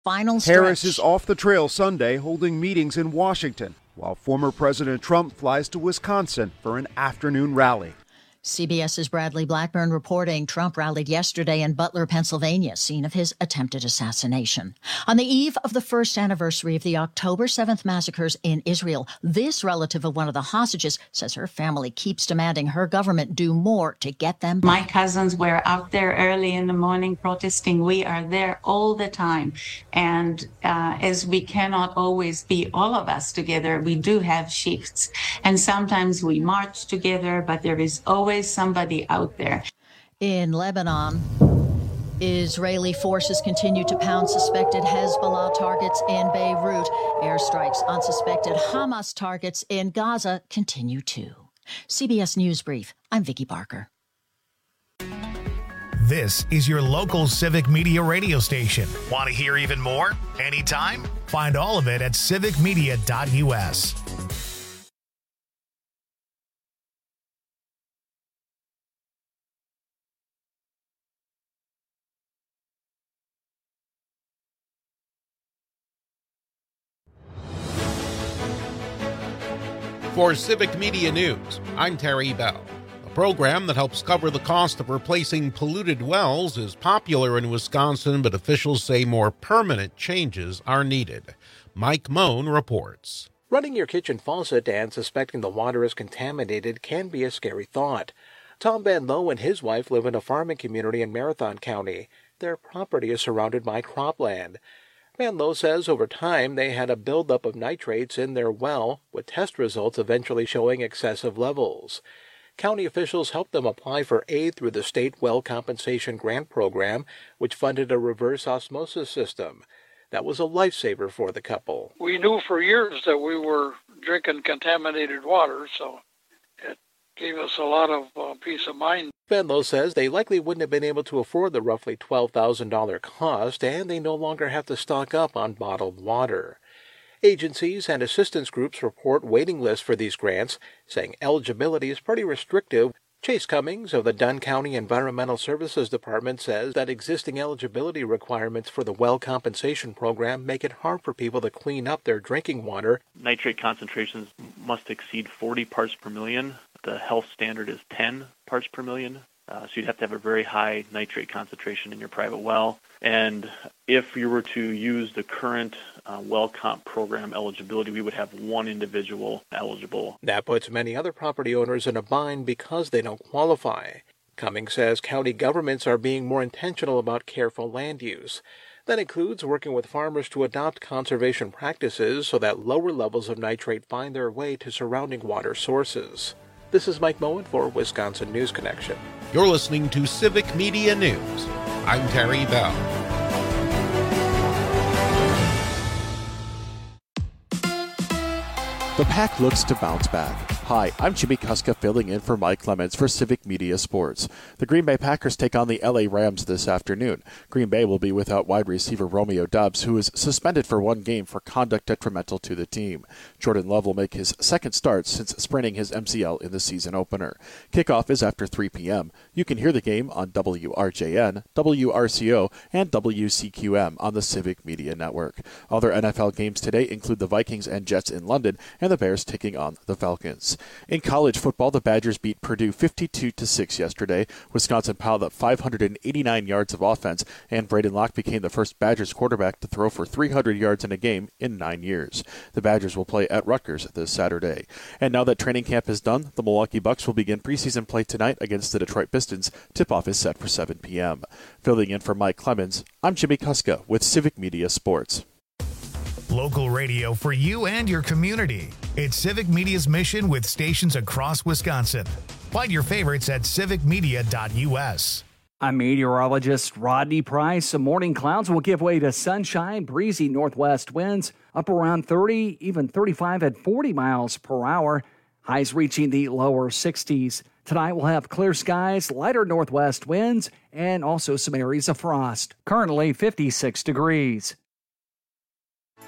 final stretch. Harris is off the trail Sunday holding meetings in Washington, while former President Trump flies to Wisconsin for an afternoon rally. CBS's Bradley Blackburn reporting Trump rallied yesterday in Butler, Pennsylvania, scene of his attempted assassination. On the eve of the first anniversary of the October 7th massacres in Israel, this relative of one of the hostages says her family keeps demanding her government do more to get them back. My cousins were out there early in the morning protesting. We are there all the time. And as we cannot always be all of us together, we do have shifts. And sometimes we march together, but there is always somebody out there. In Lebanon, Israeli forces continue to pound suspected Hezbollah targets in Beirut. Airstrikes on suspected Hamas targets in Gaza continue too. CBS News Brief. I'm Vicki Barker. This is your local Civic Media radio station. Want to hear even more? Anytime? Find all of it at civicmedia.us. For Civic Media News, I'm Terry Bell. A program that helps cover the cost of replacing polluted wells is popular in Wisconsin, but officials say more permanent changes are needed. Mike Moan reports. Running your kitchen faucet and suspecting the water is contaminated can be a scary thought. Tom Van Lowe and his wife live in a farming community in Marathon County. Their property is surrounded by cropland. Van Lowe says over time they had a buildup of nitrates in their well, with test results eventually showing excessive levels. County officials helped them apply for aid through the State Well Compensation Grant Program, which funded a reverse osmosis system. That was a lifesaver for the couple. We knew for years that we were drinking contaminated water, so it gave us a lot of peace of mind. Van Lowe says they likely wouldn't have been able to afford the roughly $12,000 cost, and they no longer have to stock up on bottled water. Agencies and assistance groups report waiting lists for these grants, saying eligibility is pretty restrictive. Chase Cummings of the Dunn County Environmental Services Department says that existing eligibility requirements for the Well Compensation Program make it hard for people to clean up their drinking water. Nitrate concentrations must exceed 40 parts per million. The health standard is 10 parts per million. So you'd have to have a very high nitrate concentration in your private well. And if you were to use the current well comp program eligibility, we would have one individual eligible. That puts many other property owners in a bind because they don't qualify. Cummings says county governments are being more intentional about careful land use. That includes working with farmers to adopt conservation practices so that lower levels of nitrate find their way to surrounding water sources. This is Mike Moen for Wisconsin News Connection. You're listening to Civic Media News. I'm Terry Bell. The Pack looks to bounce back. Hi, I'm Jimmy Kuska filling in for Mike Clements for Civic Media Sports. The Green Bay Packers take on the LA Rams this afternoon. Green Bay will be without wide receiver Romeo Doubs, who is suspended for one game for conduct detrimental to the team. Jordan Love will make his second start since spraining his MCL in the season opener. Kickoff is after 3 p.m. You can hear the game on WRJN, WRCO, and WCQM on the Civic Media Network. Other NFL games today include the Vikings and Jets in London and the Bears taking on the Falcons. In college football, the Badgers beat Purdue 52-6 yesterday. Wisconsin piled up 589 yards of offense, and Braden Locke became the first Badgers quarterback to throw for 300 yards in a game in 9 years. The Badgers will play at Rutgers this Saturday. And now that training camp is done, the Milwaukee Bucks will begin preseason play tonight against the Detroit Pistons. Tip-off is set for 7 p.m. Filling in for Mike Clemens, I'm Jimmy Kuska with Civic Media Sports. Local radio for you and your community. It's Civic Media's mission with stations across Wisconsin. Find your favorites at civicmedia.us. I'm meteorologist Rodney Price. Some morning clouds will give way to sunshine, breezy northwest winds up around 30, even 35 at 40 miles per hour. Highs reaching the lower 60s. Tonight we'll have clear skies, lighter northwest winds, and also some areas of frost. Currently 56 degrees.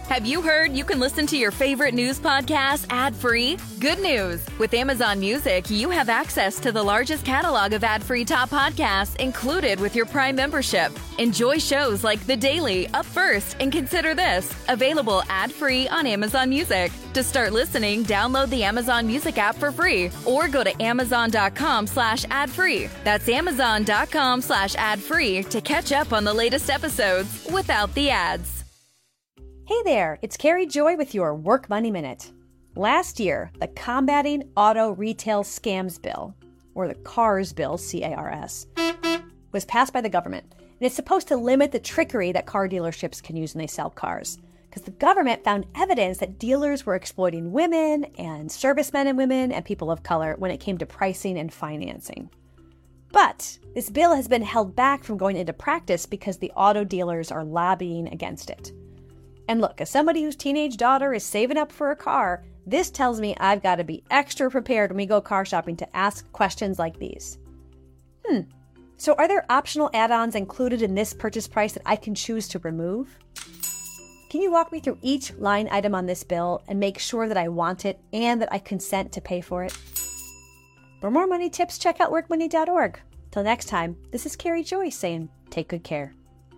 Have you heard you can listen to your favorite news podcasts ad-free? Good news! With Amazon Music, you have access to the largest catalog of ad-free top podcasts included with your Prime membership. Enjoy shows like The Daily, Up First, and Consider This, available ad-free on Amazon Music. To start listening, download the Amazon Music app for free or go to amazon.com/ad-free. That's amazon.com/ad-free to catch up on the latest episodes without the ads. Hey there, it's Carrie Joy with your Work Money Minute. Last year, the Combating Auto Retail Scams Bill, or the CARS Bill, C-A-R-S, was passed by the government. And it's supposed to limit the trickery that car dealerships can use when they sell cars. Because the government found evidence that dealers were exploiting women and servicemen and women and people of color when it came to pricing and financing. But this bill has been held back from going into practice because the auto dealers are lobbying against it. And look, as somebody whose teenage daughter is saving up for a car, this tells me I've got to be extra prepared when we go car shopping to ask questions like these. So are there optional add-ons included in this purchase price that I can choose to remove? Can you walk me through each line item on this bill and make sure that I want it and that I consent to pay for it? For more money tips, check out workmoney.org. Till next time, this is Carrie Joy saying, take good care.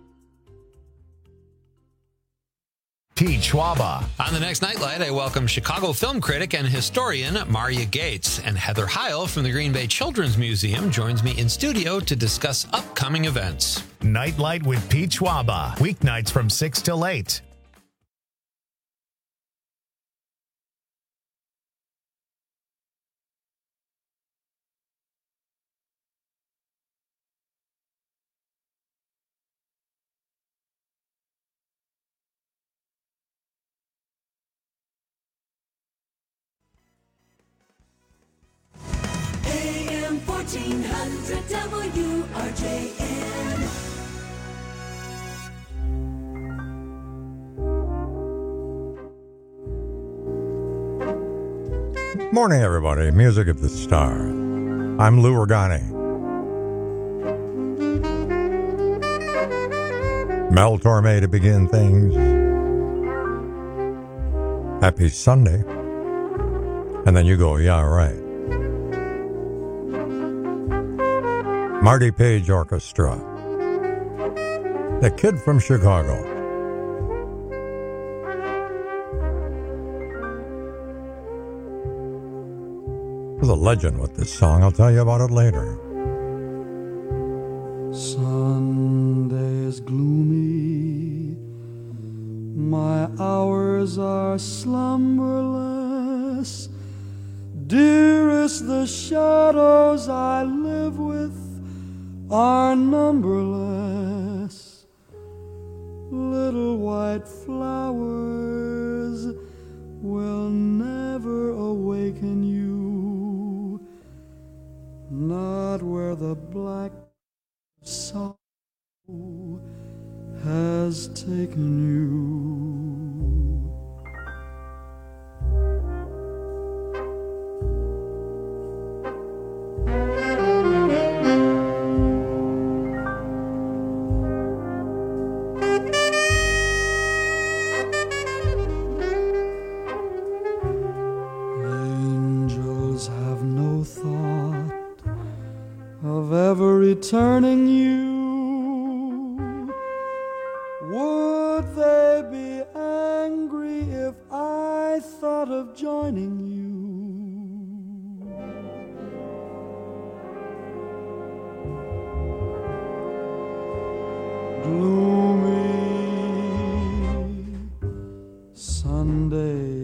Pete Schwaba. On the next Nightlight, I welcome Chicago film critic and historian Maria Gates, and Heather Heil from the Green Bay Children's Museum joins me in studio to discuss upcoming events. Nightlight with Pete Schwaba, weeknights from 6 till 8. AM 1400 WRJN. Morning, everybody. Music of the Star. I'm Lou Regani. Mel Torme to begin things. Happy Sunday. And then you go, yeah, right. Marty Page Orchestra. The Kid from Chicago. There's a legend with this song. I'll tell you about it later. Sunday is gloomy. My hours are slumberless. Dearest, the shadows I live with are numberless. Little white flowers will never awaken you, not where the black sorrow has taken you. Ever returning you, would they be angry if I thought of joining you? Gloomy Sunday.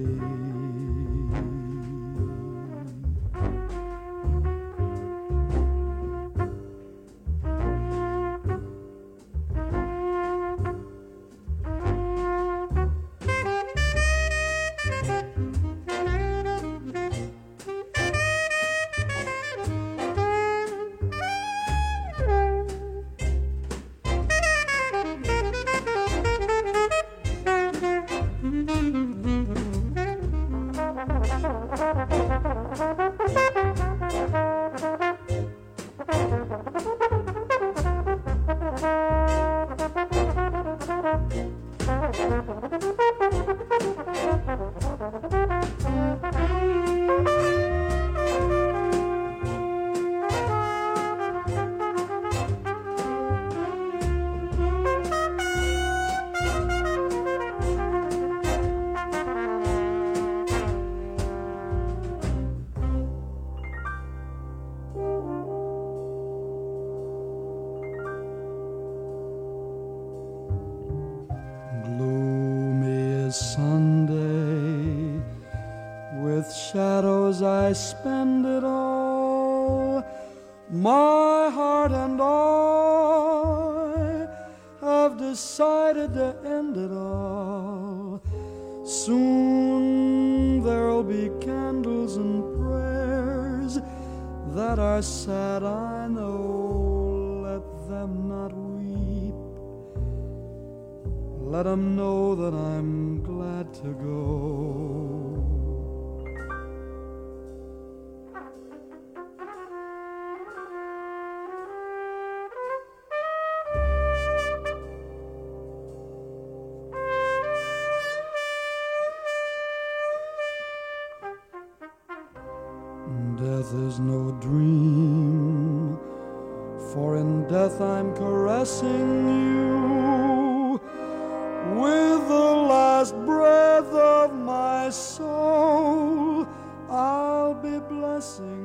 Sunday, with shadows I spend it all. My heart and I have decided to end it all. Soon there'll be candles and prayers that are sad, I know. Let them not weep. Let them know that I'm glad to go. Death is no dream, for in death I'm caressing you with the last breath of my soul. I'll be blessing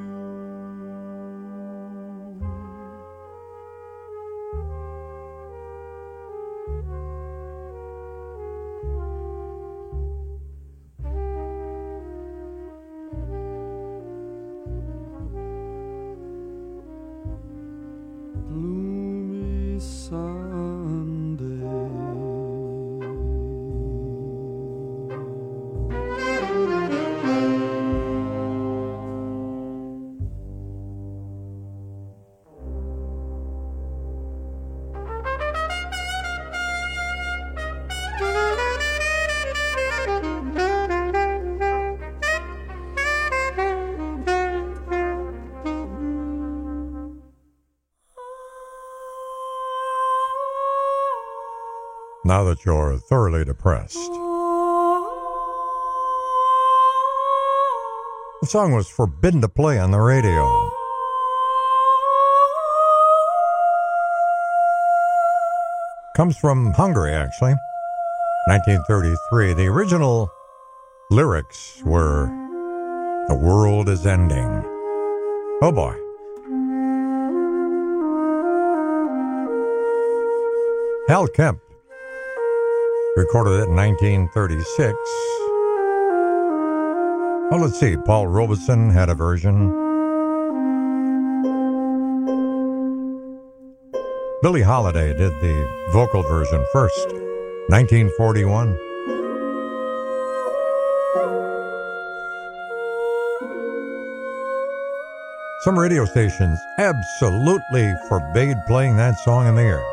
now that you're thoroughly depressed. The song was forbidden to play on the radio. Comes from Hungary, actually. 1933. The original lyrics were, "The world is ending." Oh boy. Hal Kemp recorded it in 1936. Well, let's see. Paul Robeson had a version. Billie Holiday did the vocal version first, 1941. Some radio stations absolutely forbade playing that song in the air.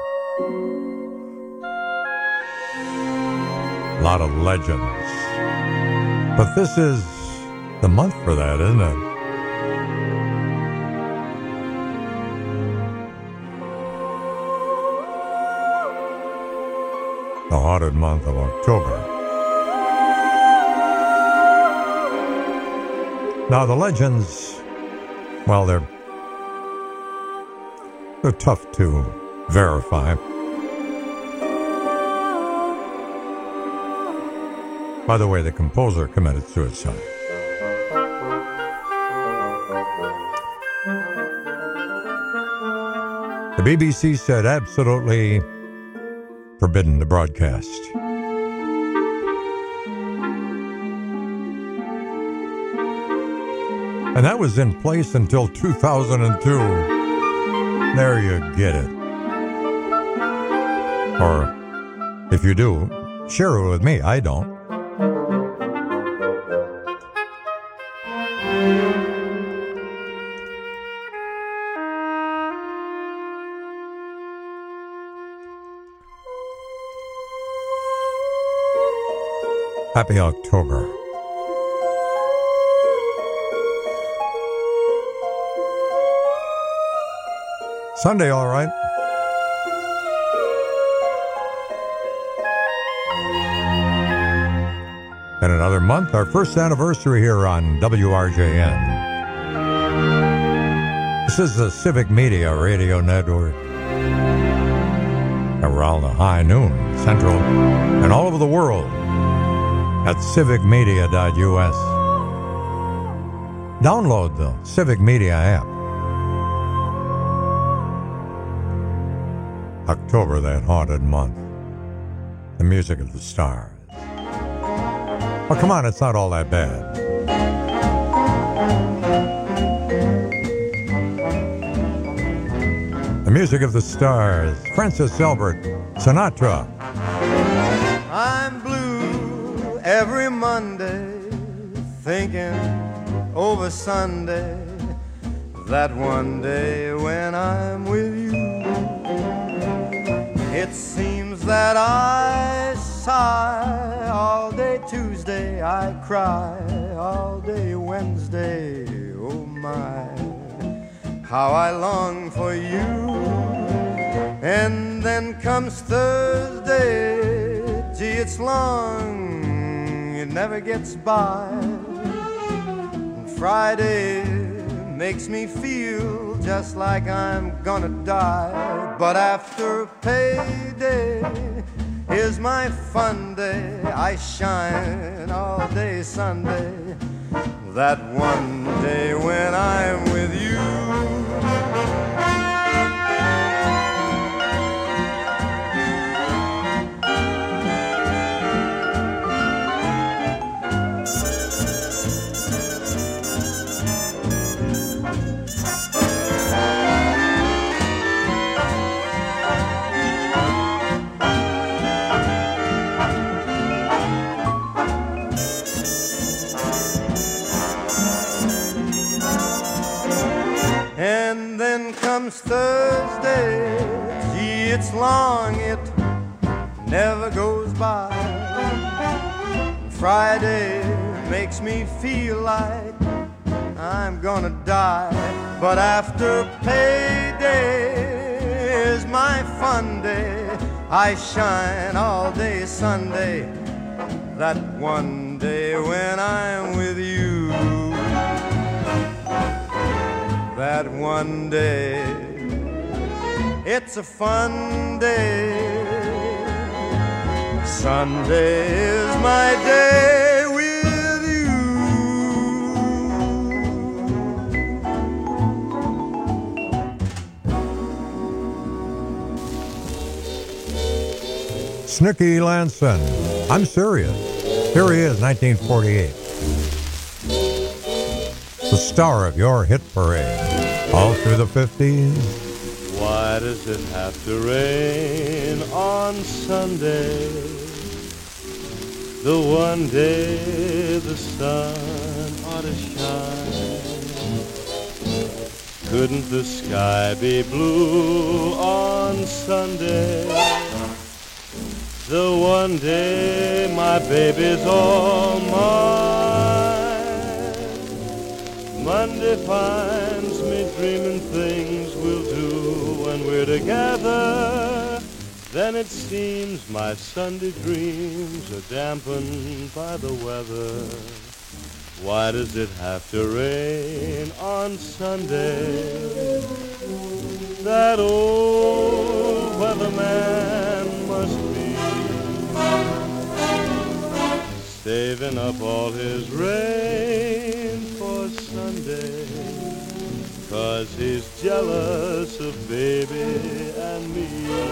A lot of legends. But this is the month for that, isn't it? The haunted month of October. Now the legends, well, they're tough to verify. By the way, the composer committed suicide. The BBC said absolutely forbidden to broadcast. And that was in place until 2002. There you get it. Or, if you do, share it with me. I don't. Happy October. Sunday, all right. In another month, our first anniversary here on WRJN. This is the Civic Media Radio Network. Around the high noon, Central, and all over the world at civicmedia.us. Download the Civic Media app. October, that haunted month. The music of the stars. Oh, come on, it's not all that bad. The music of the stars. Francis Albert Sinatra. I'm blue every Monday, thinking over Sunday, that one day when I'm with you. It seems that I sigh all day Tuesday, I cry all day Wednesday. Oh my, how I long for you. And then comes Thursday, gee, it's long, it never gets by. And Friday makes me feel just like I'm gonna die. But after payday is my fun day. I shine all day Sunday, that one day when I'm with you. And then comes Thursday, gee, it's long, it never goes by. Friday makes me feel like I'm gonna die. But after payday is my fun day. I shine all day Sunday, that one day when I'm with you. That one day, it's a fun day. Sunday is my day with you. Snooky Lanson. I'm serious. Here he is, 1948. The star of your hit parade. All through the 50s. Why does it have to rain on Sunday? The one day the sun ought to shine. Couldn't the sky be blue on Sunday? The one day my baby's all mine. Monday finds me dreaming things we'll do when we're together. Then it seems my Sunday dreams are dampened by the weather. Why does it have to rain on Sunday? That old weatherman must be saving up all his rain for Sunday, 'cause he's jealous of baby and me.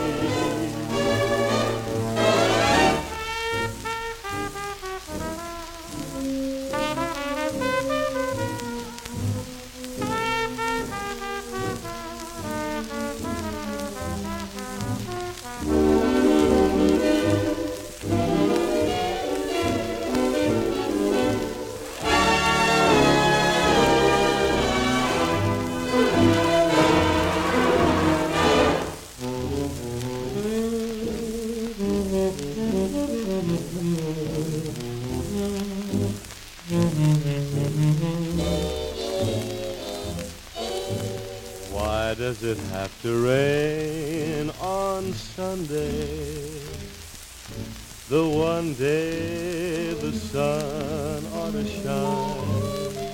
Why does it have to rain on Sunday? the one day the sun ought to shine.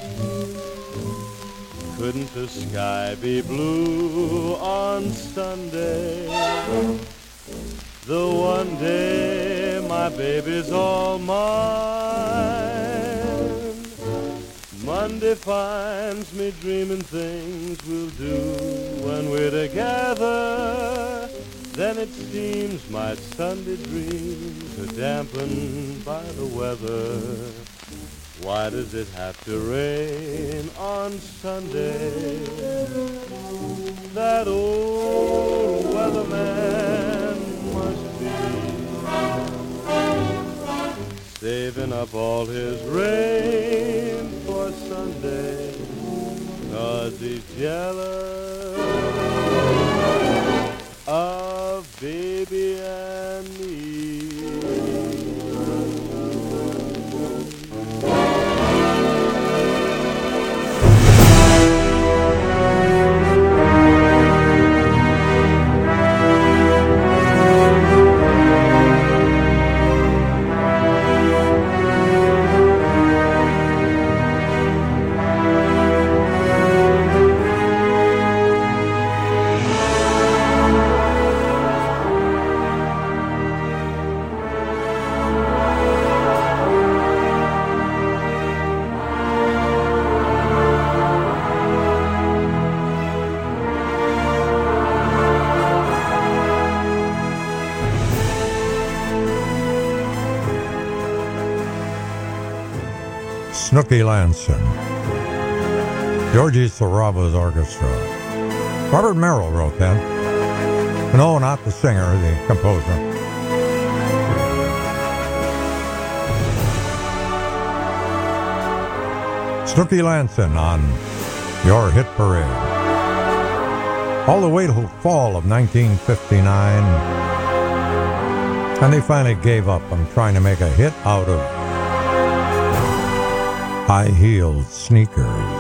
Couldn't the sky be blue on Sunday? The one day my baby's all mine. Monday finds me dreaming things we'll do when we're together. Then it seems my Sunday dreams are dampened by the weather. Why does it have to rain on Sunday? That old weatherman must be saving up all his rain for Sunday, 'cause he's jealous of baby and me. Snooky Lanson, Georgie Saraba's orchestra. Robert Merrill wrote that. No, not the singer, the composer. Snooky Lanson on Your Hit Parade. All the way till fall of 1959, and they finally gave up on trying to make a hit out of high-heeled sneakers.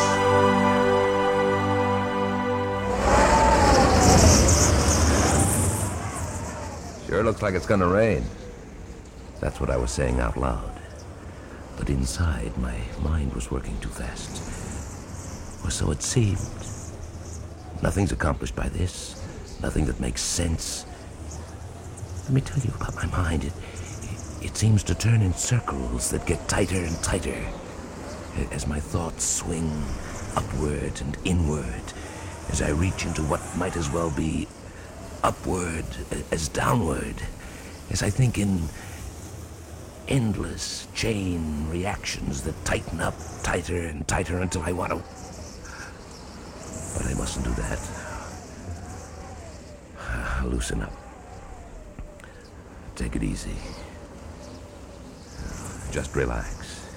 Sure looks like it's gonna rain. That's what I was saying out loud. But inside, my mind was working too fast. Or so it seemed. Nothing's accomplished by this. Nothing that makes sense. Let me tell you about my mind. It seems to turn in circles that get tighter and tighter as my thoughts swing upward and inward, as I reach into what might as well be upward as downward, as I think in endless chain reactions that tighten up tighter and tighter until I want to. But I mustn't do that. Loosen up. Take it easy. Just relax.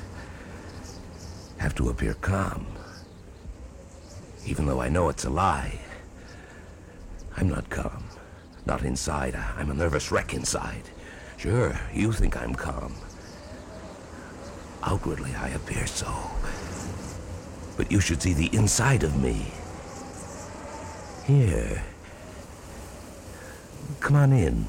Have to appear calm. Even though I know it's a lie. I'm not calm. Not inside. I'm a nervous wreck inside. Sure, you think I'm calm. Outwardly, I appear so. But you should see the inside of me. Here. Come on in.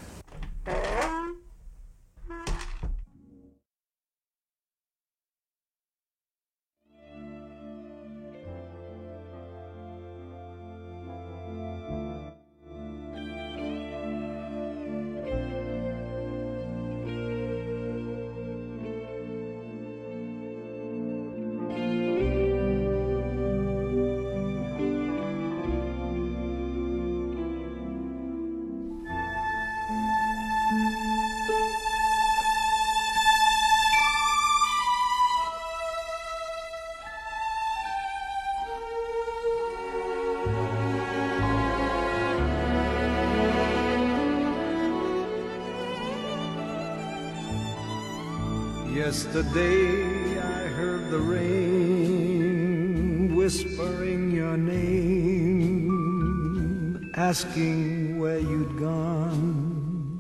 Yesterday I heard the rain whispering your name, asking where you'd gone.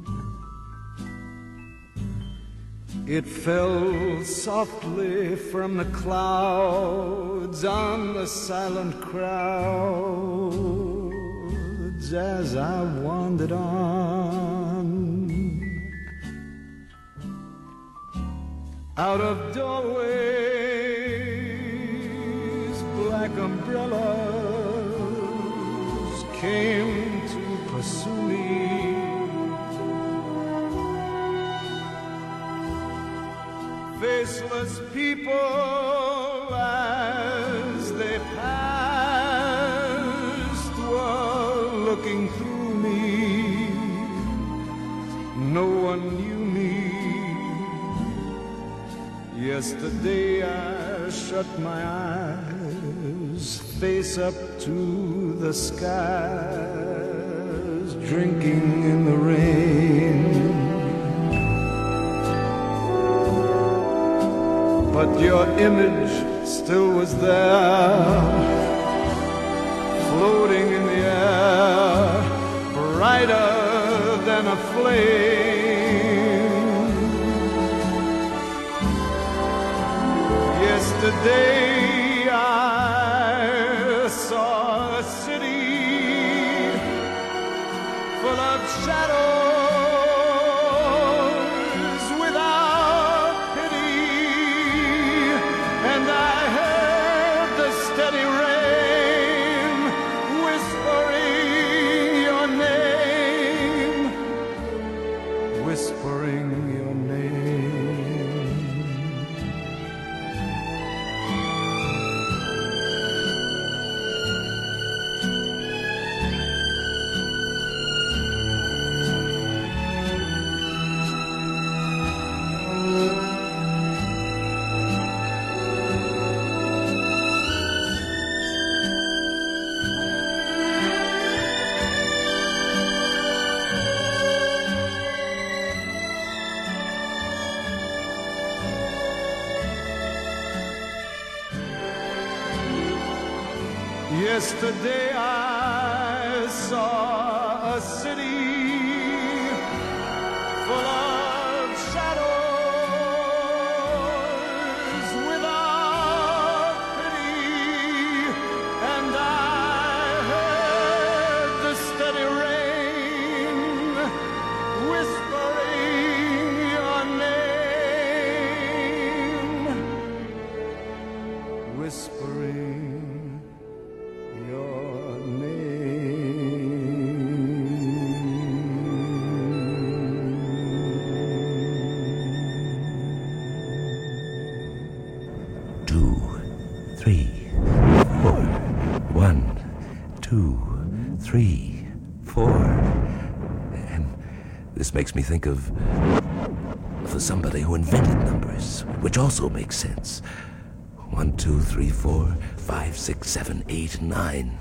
It fell softly from the clouds on the silent crowds as I wandered on. Out of doorways, black umbrellas came to pursue me. Faceless people as they passed were looking through me. No one knew me. Yesterday I shut my eyes, face up to the skies, drinking in the rain. But your image still was there, floating in the air, brighter than a flame. Yesterday I saw a city full of shadows without pity, and I heard the steady rain whispering your name, whispering your name. Yesterday I saw a city full of shadows without pity, and I heard the steady rain whispering your name, whispering your name. 2, 3, 4. 1, 2, 3, 4. And this makes me think of somebody who invented numbers, which also makes sense. 1, 2, 3, 4, 5, 6, 7, 8, 9.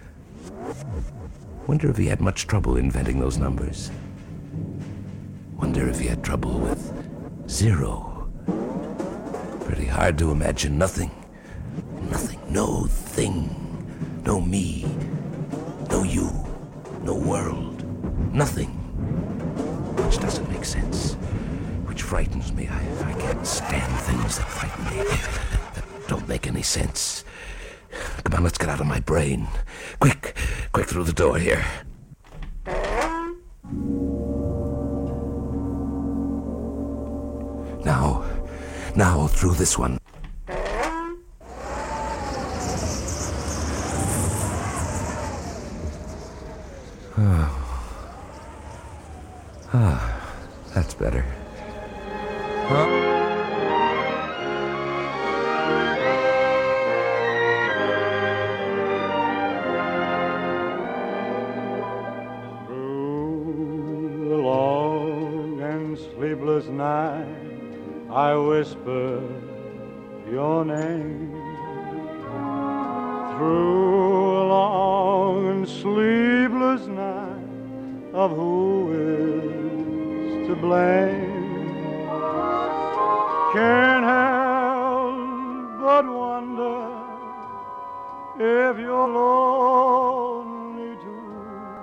Wonder if he had much trouble inventing those numbers. Wonder if he had trouble with 0. Pretty hard to imagine nothing. Nothing. No thing. No me. No you. No world. Nothing. Which doesn't make sense. Which frightens me. I can't stand things that frighten me. Don't make any sense. Come on, let's get out of my brain. Quick through the door here. Now through this one. That's better. Sleepless night, I whisper your name. Through a long and sleepless night of who is to blame, can't help but wonder if you're lonely too,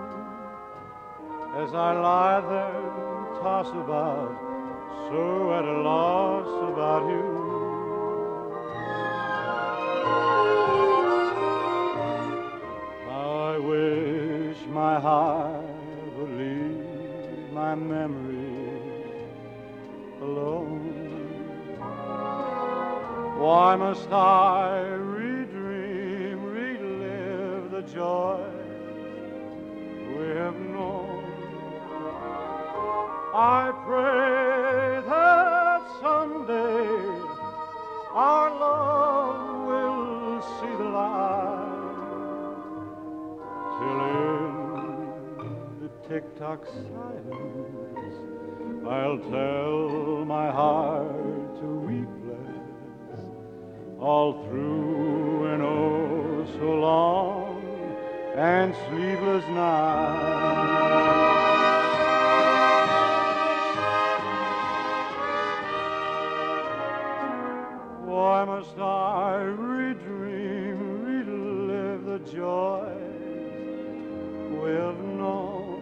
as I lie there toss about, so at a loss about you. I wish my heart would leave my memory alone. Why must I relive the joy we have known? I pray that someday our love will see the light. Till in the tick-tock silence, I'll tell my heart to weep less, all through an oh so long and sleepless night. Why must I relive the joys we have known?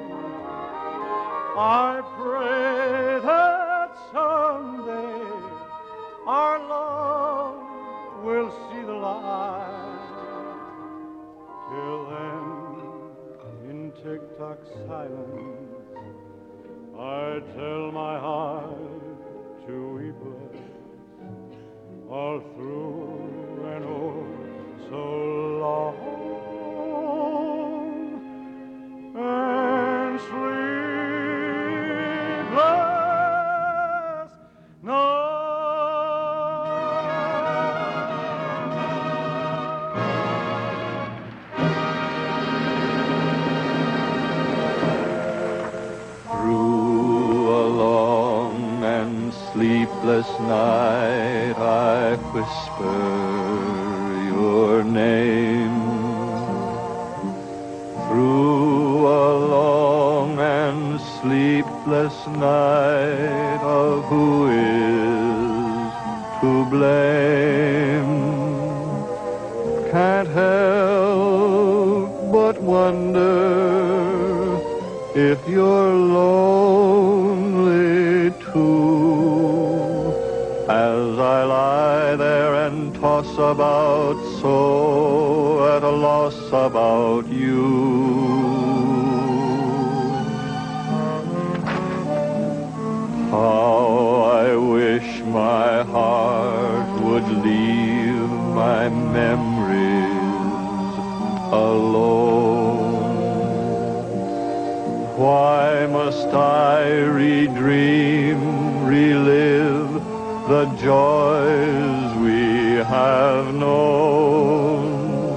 I pray that someday our love will see the light. Till then, in tick-tock silence, I tell my heart to weep less, all through an oh so long and sleepless night. Through a long and sleepless night I whisper your name. Through a long and sleepless night of who is to blame, can't help but wonder if you're lonely too, as I lie there and toss about so at a loss about you. How I wish my heart would leave my memories alone. Why must I relive the joys we have known?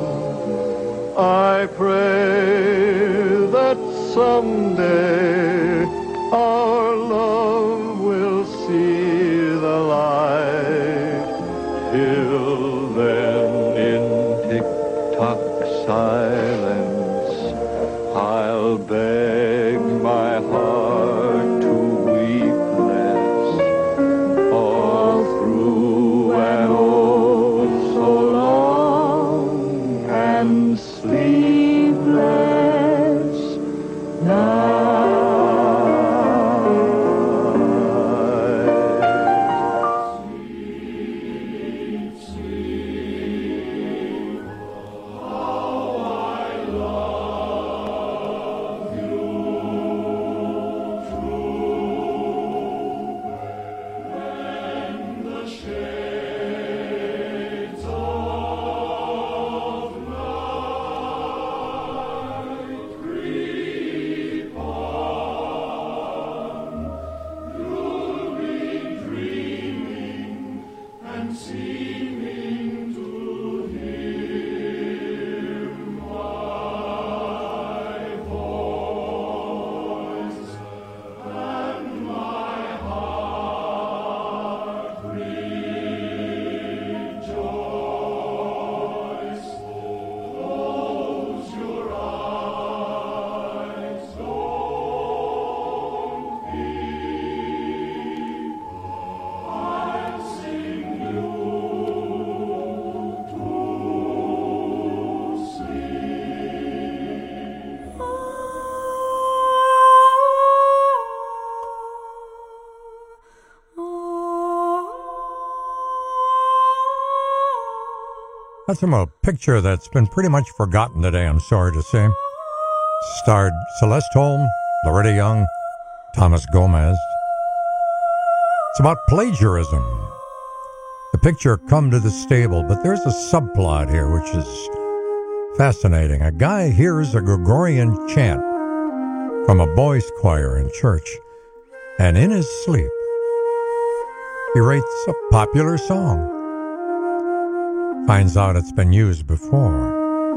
I pray that someday our love will see the light. Till then, in tick-tock silence, I'll beg my heart to weep less, all through an oh so long and sleepless night. That's from a picture that's been pretty much forgotten today, I'm sorry to say. Starred Celeste Holm, Loretta Young, Thomas Gomez. It's about plagiarism. The picture Come to the Stable, but there's a subplot here which is fascinating. A guy hears a Gregorian chant from a boys' choir in church, and in his sleep, he writes a popular song. Finds out it's been used before.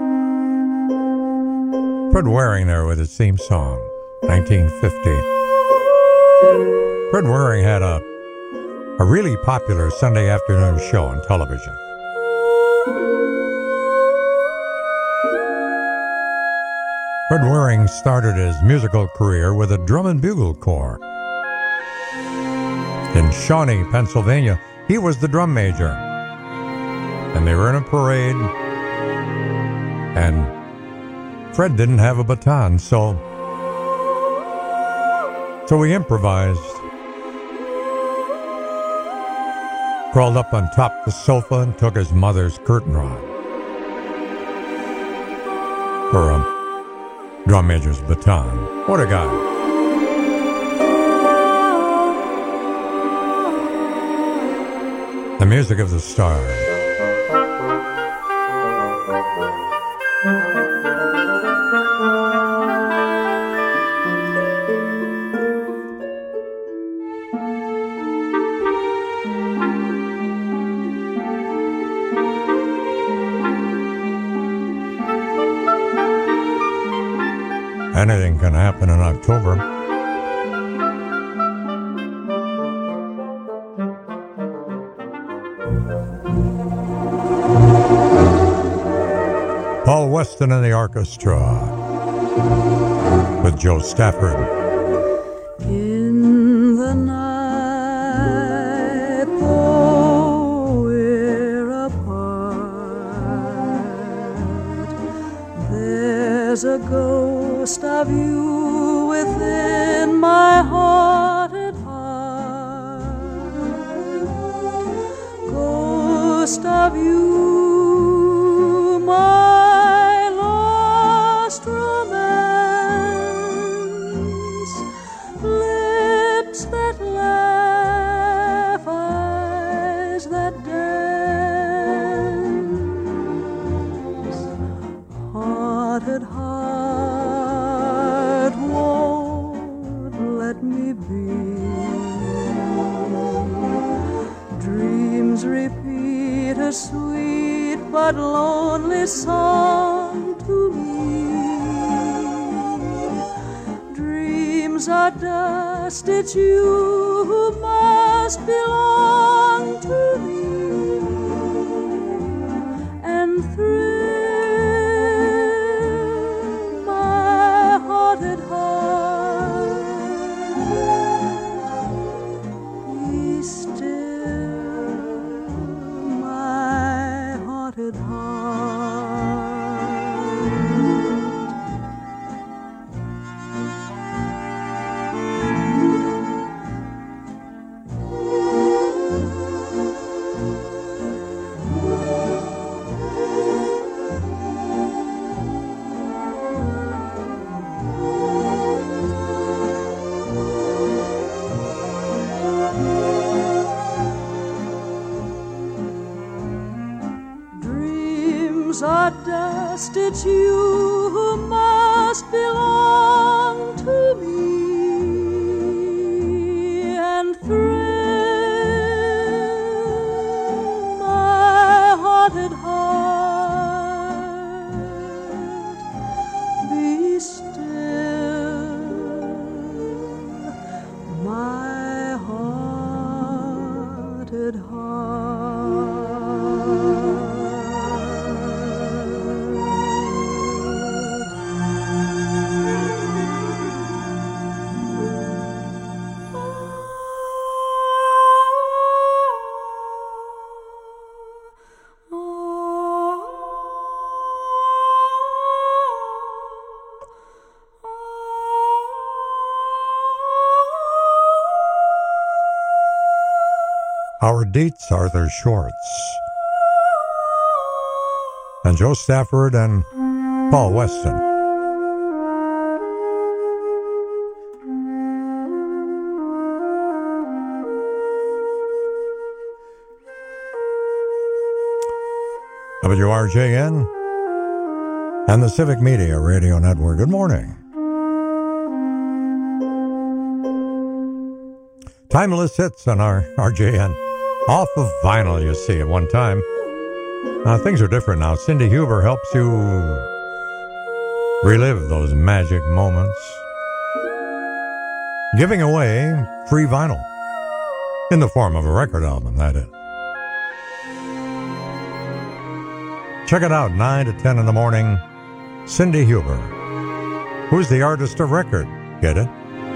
Fred Waring there with his theme song, 1950. Fred Waring had a really popular Sunday afternoon show on television. Fred Waring started his musical career with a drum and bugle corps. In Shawnee, Pennsylvania, he was the drum major. And they were in a parade, and Fred didn't have a baton, so he improvised. Crawled up on top of the sofa and took his mother's curtain rod for a drum major's baton. What a guy. The music of the stars. Anything can happen in October. Paul Weston and the orchestra with Joe Stafford. In the night, though we're apart, there's a ghost of you within my haunted heart. Ghost of you, my lost romance. Lips that laugh, eyes that dance. Haunted heart won't let me be. Dreams repeat a sweet but lonely song to me. Dreams are dust, it's you who must belong to me. And thrill my haunted heart. Be still, my haunted heart. Dreams are dust, it's you who must belong to me. And thrill my haunted heart. Be still, my haunted heart. Our dates, Arthur Shorts, and Joe Stafford and Paul Weston. WRJN and the Civic Media Radio Network. Good morning. Timeless hits on our RJN. Off of vinyl, you see, at one time. Things are different now. Cindy Huber helps you relive those magic moments. Giving away free vinyl. In the form of a record album, that is. Check it out, 9 to 10 in the morning. Cindy Huber. Who's the artist of record? Get it?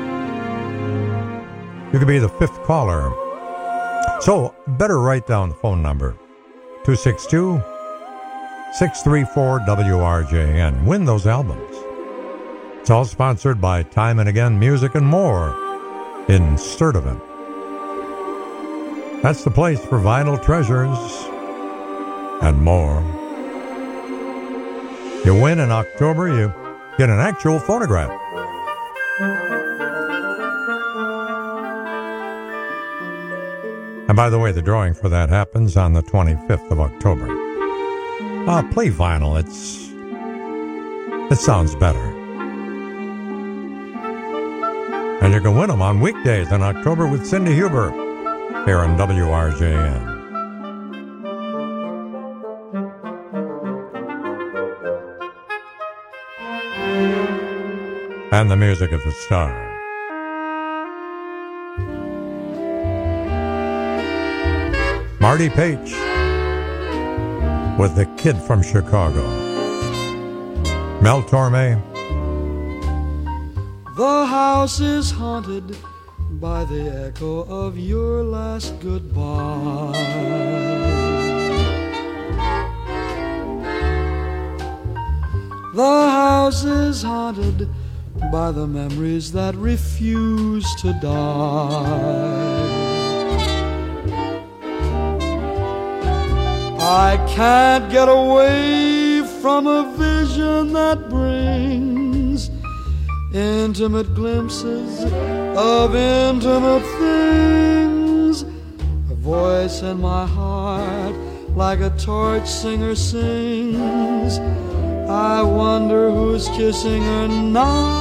You could be the fifth caller. So, better write down the phone number. 262-634-WRJN. Win those albums. It's all sponsored by Time and Again Music and More in Sturtevant. That's the place for vinyl treasures and more. You win in October, you get an actual phonograph. And by the way, the drawing for that happens on the 25th of October. Play vinyl, it sounds better. And you can win them on weekdays in October with Cindy Huber here on WRJN. And the music of the star. Marty Page with The Kid from Chicago. Mel Torme. The house is haunted by the echo of your last goodbye. The house is haunted by the memories that refuse to die. I can't get away from a vision that brings intimate glimpses of intimate things. A voice in my heart like a torch singer sings. I wonder who's kissing her now.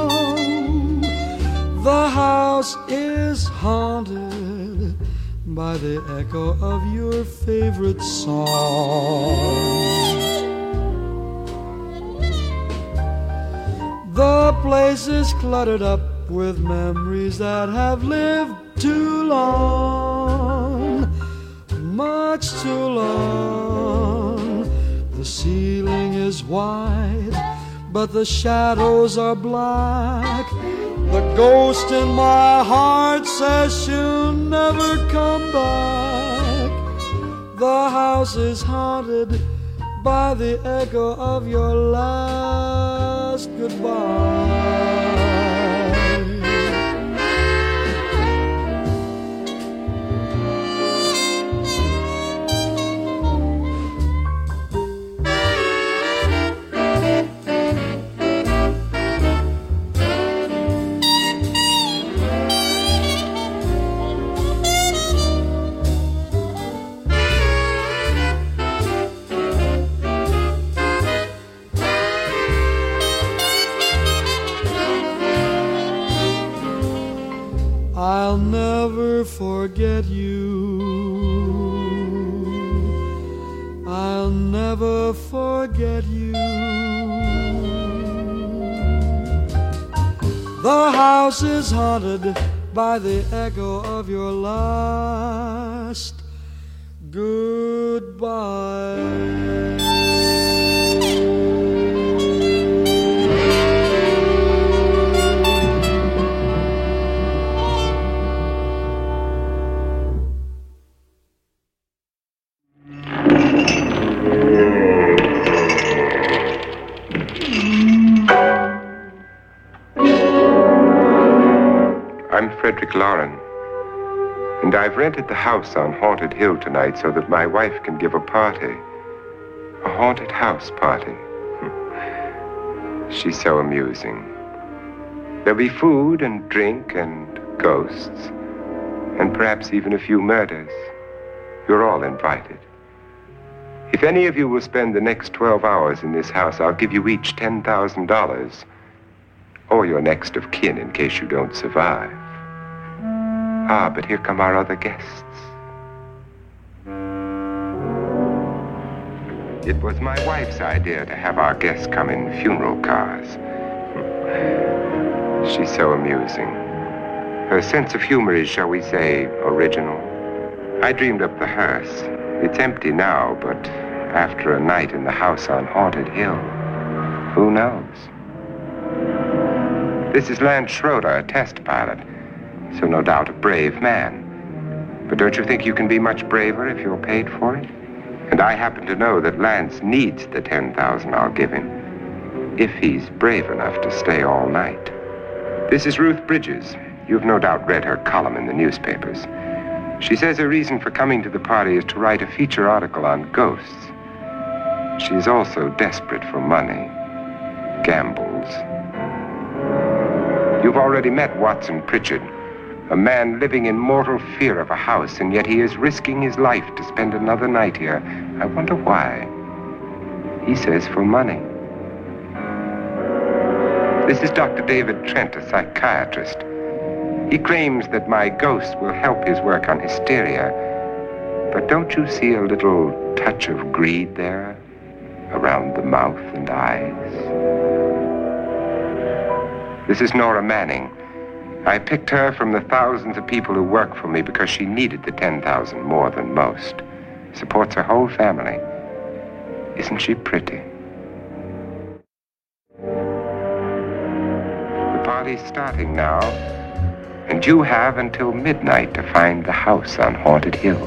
The house is haunted by the echo of your favorite song. The place is cluttered up with memories that have lived too long, much too long. The ceiling is white, but the shadows are black. The ghost in my heart says she'll never come back. The house is haunted by the echo of your last goodbye. I'll never forget you. I'll never forget you. The house is haunted by the echo of your last goodbye. I'm Frederick Lauren, and I've rented the house on Haunted Hill tonight so that my wife can give a party. A haunted house party. She's so amusing. There'll be food and drink and ghosts, and perhaps even a few murders. You're all invited. If any of you will spend the next 12 hours in this house, I'll give you each $10,000. Or your next of kin in case you don't survive. Ah, but here come our other guests. It was my wife's idea to have our guests come in funeral cars. She's so amusing. Her sense of humor is, shall we say, original. I dreamed up the hearse. It's empty now, but after a night in the house on Haunted Hill, who knows? This is Lance Schroeder, a test pilot, so no doubt a brave man. But don't you think you can be much braver if you're paid for it? And I happen to know that Lance needs the $10,000 I'll give him, if he's brave enough to stay all night. This is Ruth Bridges. You've no doubt read her column in the newspapers. She says her reason for coming to the party is to write a feature article on ghosts. She's also desperate for money. Gambles. You've already met Watson Pritchard, a man living in mortal fear of a house, and yet he is risking his life to spend another night here. I wonder why. He says for money. This is Dr. David Trent, a psychiatrist. He claims that my ghost will help his work on hysteria. But don't you see a little touch of greed there? Around the mouth and eyes? This is Nora Manning. I picked her from the thousands of people who work for me because she needed the $10,000 more than most. Supports her whole family. Isn't she pretty? The party's starting now, and you have until midnight to find the house on Haunted Hill.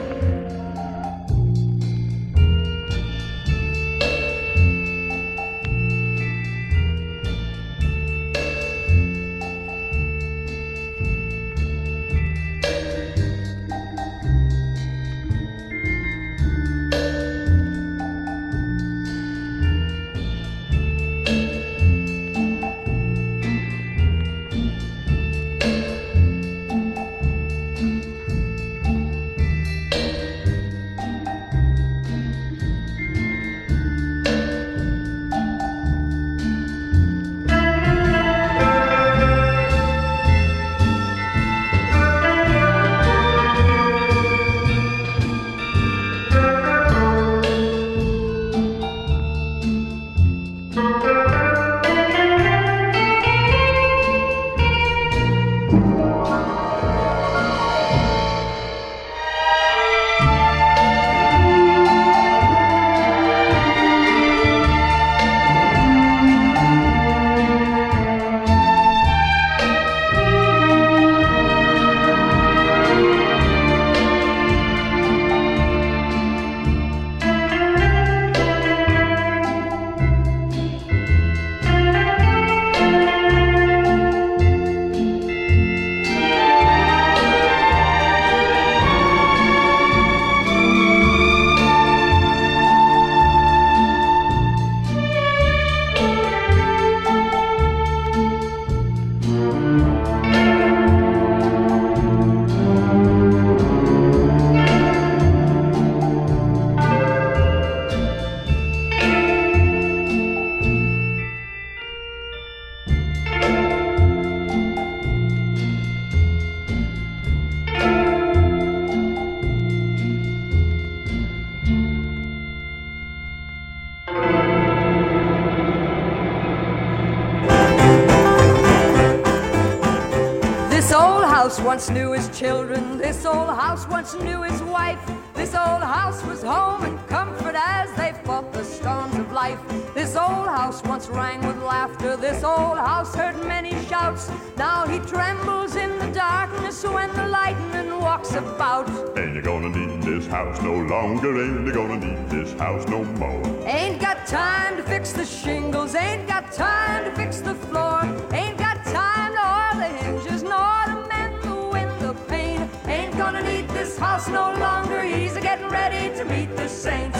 Once knew his children, this old house once knew his wife. This old house was home and comfort as they fought the storms of life. This old house once rang with laughter, this old house heard many shouts. Now he trembles in the darkness when the lightning walks about. Ain't you gonna need this house no longer, ain't you gonna need this house no more. Ain't got time to fix the shingles, ain't got time to fix the floor. Ain't got time to oil the hinges, nor to mend the window pane. Ain't gonna need this house no longer, he's getting ready to meet the saints.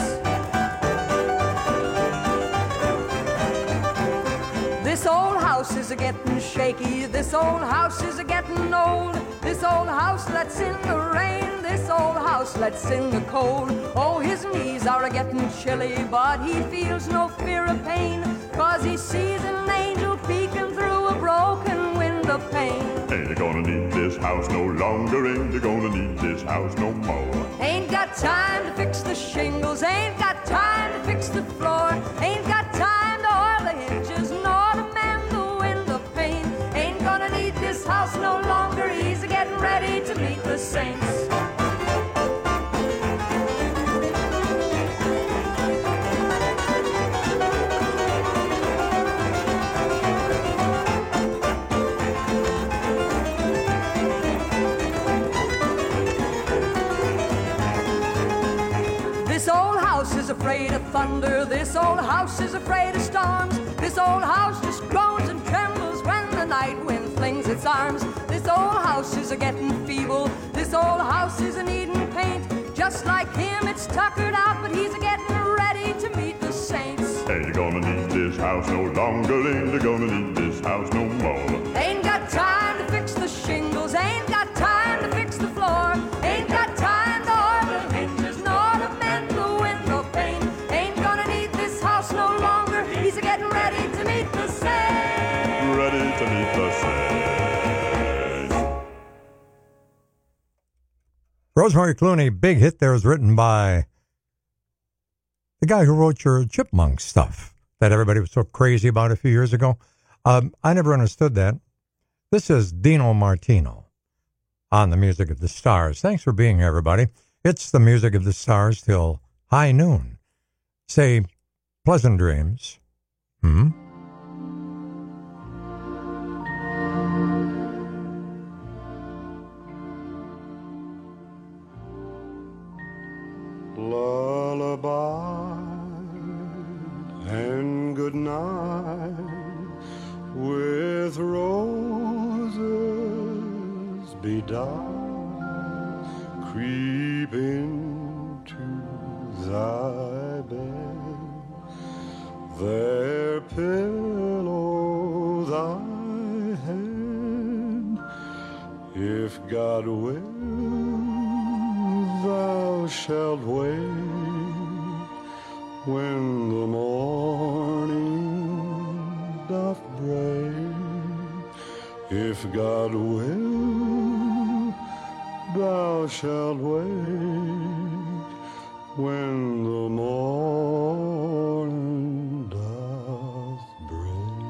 This old house is a-getting shaky, this old house is a-getting old. This old house lets in the rain, this old house let's in the cold. Oh, his knees are a-getting chilly, but he feels no fear of pain, 'cause he sees an angel peeking through a broken window pane. Ain't you gonna need this house no longer? Ain't you gonna need this house no more? Ain't got time to fix the shingles, ain't got time to fix the floor, ain't got time to oil the hinges, nor to mend the window pane. Ain't gonna need this house no longer, he's getting ready to meet the saints. This old house is afraid of thunder, this old house is afraid of storms, this old house just groans and trembles when the night wind flings its arms. This old house is a-getting feeble, this old house is a-needing paint. Just like him, it's tuckered out, but he's a-getting ready to meet the saints. Ain't you gonna need this house no longer? Ain't you gonna need this house no more? Ain't got time to fix the shingles, ain't got time to fix the floor, ain't got time to oil the hinges, nor to mend the window pane. Ain't gonna need this house no longer, he's a-getting ready to meet the saints. Ready to meet the saints. Rosemary Clooney, big hit there, is written by the guy who wrote your Chipmunk stuff that everybody was so crazy about a few years ago. I never understood that. This is Dino Martino on the Music of the Stars. Thanks for being here, everybody. It's the Music of the Stars till high noon. Say, pleasant dreams. Lullaby and good night with roses bedight, creep into thy bed, there pillow thy head. If God will, thou shalt wake when the morning doth break. If God will, thou shalt wake when the morning doth break.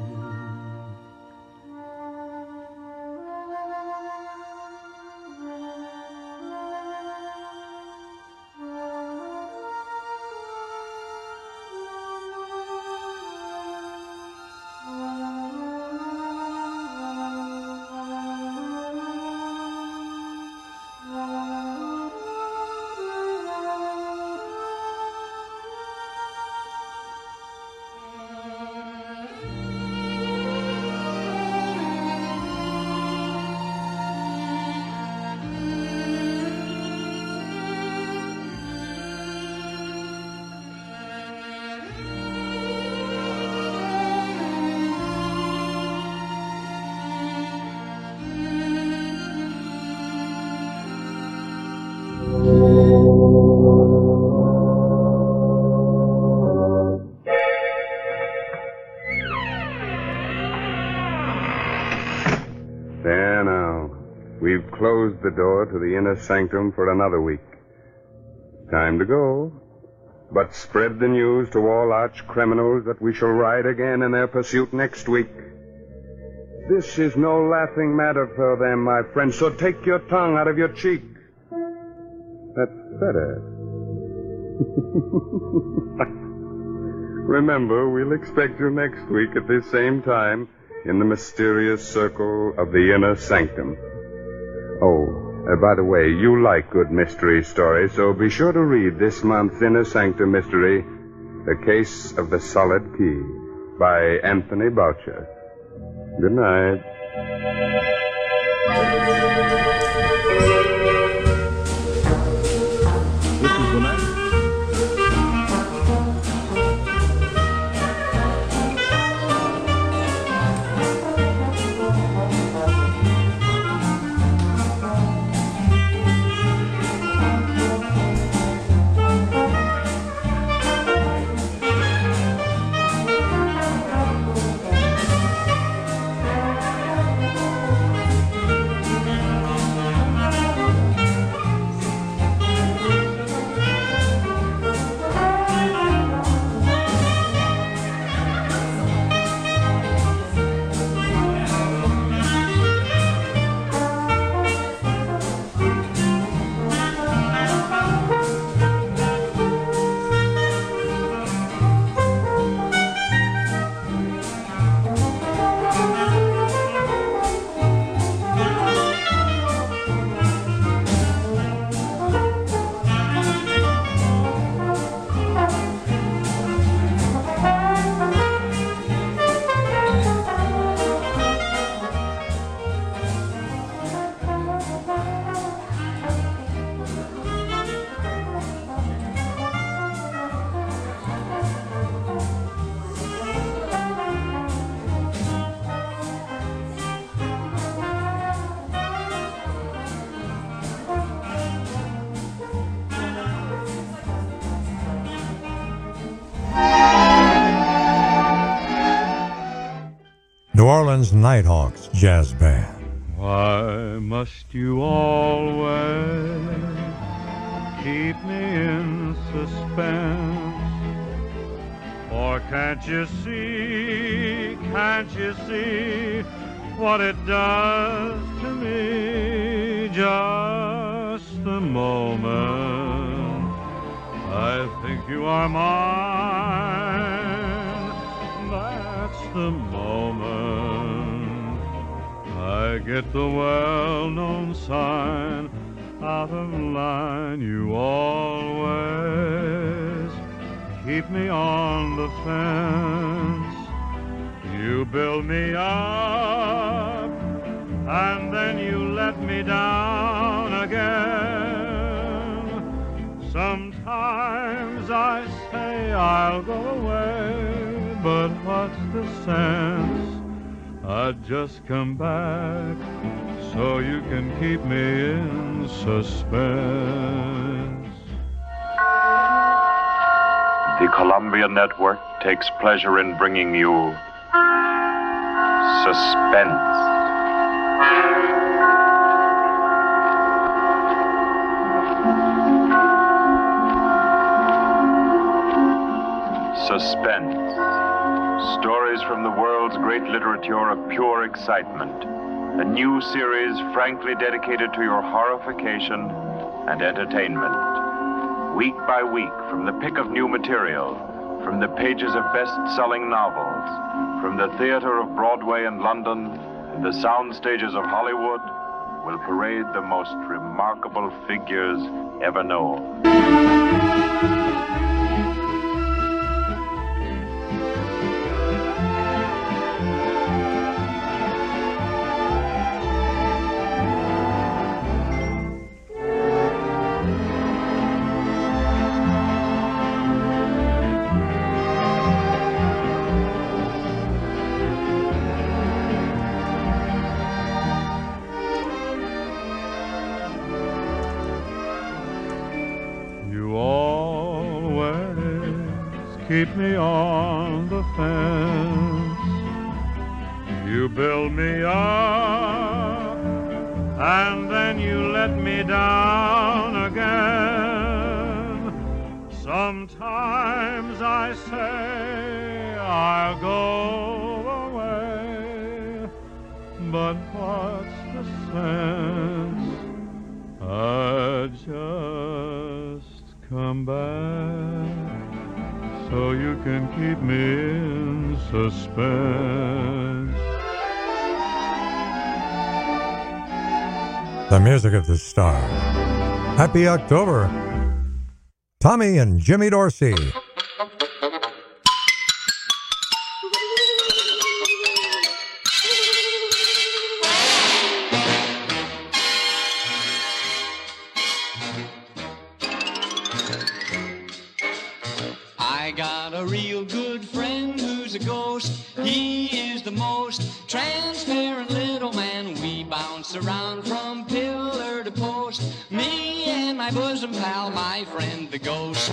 There now. We've closed the door to the inner sanctum for another week. Time to go. But spread the news to all arch criminals that we shall ride again in their pursuit next week. This is no laughing matter for them, my friend, so take your tongue out of your cheek. That's better. Remember, we'll expect you next week at this same time in the mysterious circle of the inner sanctum. Oh, by the way, you like good mystery stories, so be sure to read this month's Inner Sanctum mystery, The Case of the Solid Key, by Anthony Boucher. Good night. This is the next. Orleans Nighthawks Jazz Band. Why must you always keep me in suspense? Or can't you see what it does to me? Just the moment I think you are mine, that's the moment I get the well-known sign, out of line. You always keep me on the fence. You build me up and then you let me down again. Sometimes I say I'll go away, but what's the sense? I'd just come back so you can keep me in suspense. The Columbia Network takes pleasure in bringing you Suspense. Suspense. Stories from the world's great literature of pure excitement. A new series frankly dedicated to your horrification and entertainment. Week by week, from the pick of new material, from the pages of best-selling novels, from the theater of Broadway and London, the sound stages of Hollywood, will parade the most remarkable figures ever known. Keep me on the fence. You build me up and then you let me down again. Sometimes I say I'll go away, but what's the sense? I just come back so you can keep me in suspense. The music of the star. Happy October. Tommy and Jimmy Dorsey. I got a real good friend who's a ghost. He is the most transparent little man. We bounce around from pillar to post. Me and my bosom pal, my friend the ghost.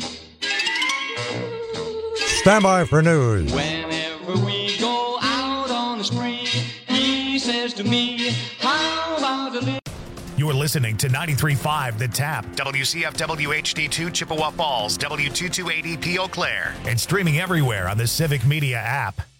Stand by for news. Whenever we go out on the spree, he says to me, how about a little... You're listening to 93.5 The Tap, WCFW HD2 Chippewa Falls, W228EP Eau Claire, and streaming everywhere on the Civic Media app.